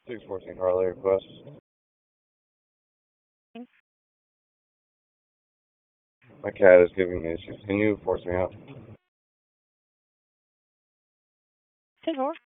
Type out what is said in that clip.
614 Harley request. My cat is giving me issues. Can you force me out? 10-4.